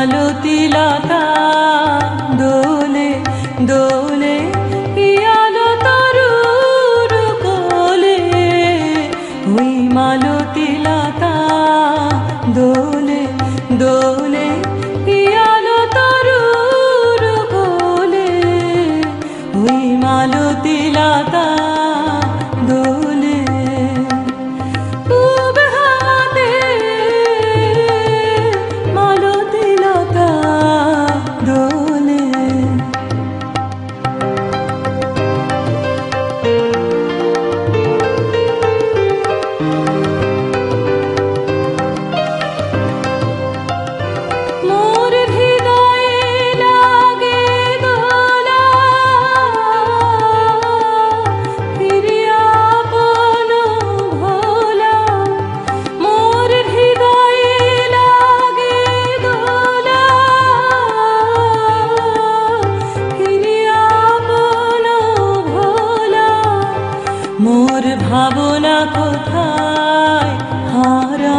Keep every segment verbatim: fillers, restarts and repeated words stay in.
মালতী লতা দোলে দোলে পিয়ালো তরুর কোলে, ওই মালতী লতা দোলে দোলে পিয়ালো তরুর কোলে, ওই মালতী লতা দোলে। পূব হাওয়াতে মালতী লতা দোলে। মোর হৃদয়ে লাগে দোলা, ফিরিয়া আপন ভোলা। মোর হৃদয়ে লাগে দোলা, ফিরিয়া আপন ভোলা। মোর ভাবনা কোথায় হারা,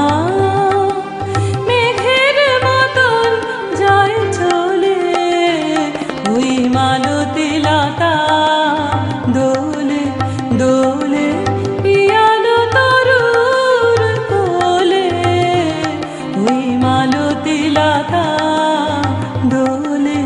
মেঘের মতন যায় চলে, ওই মালতী লতা দোলে দোলে পিয়ালো তরুর কোলে, ওই মালতী লতা দোলে।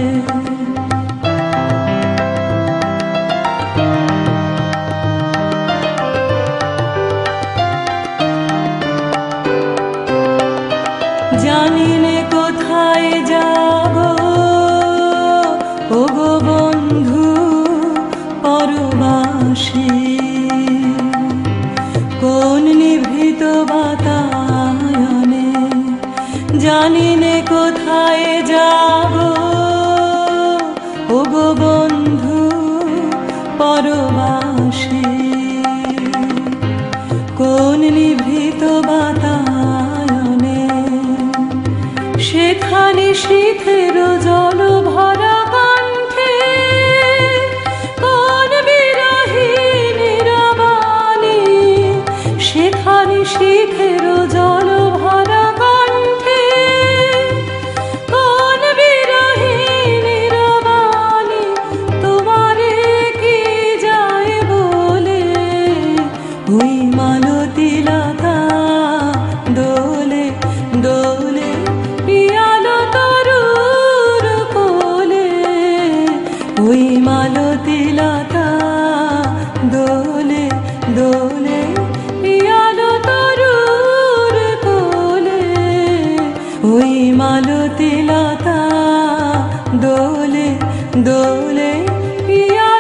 জানি নে কোথায় যাব ওগো বন্ধু পরবাসী, কোন নিভৃত বাতায়নে। জানি নে কোথায় যাব ওগো বন্ধু পরবাসী, কোন নিভৃত বাতায়নে। সেখানে শীতের জল ভরা কণ্ঠে কোন বিরহী নীরবাণী, সেখানে শীতের জল ভরা কণ্ঠে কোন বিরহী নীরবাণী। তোমারে কি যায় বলে, ওই মালতী লতা দোলে দোলে পিয়ালো তরুর কোলে, ওই মালতী লতা দোলে দোলে পিয়ালো তরুর কোলে, ওই মালতী লতা দোলে দোলে পিয়া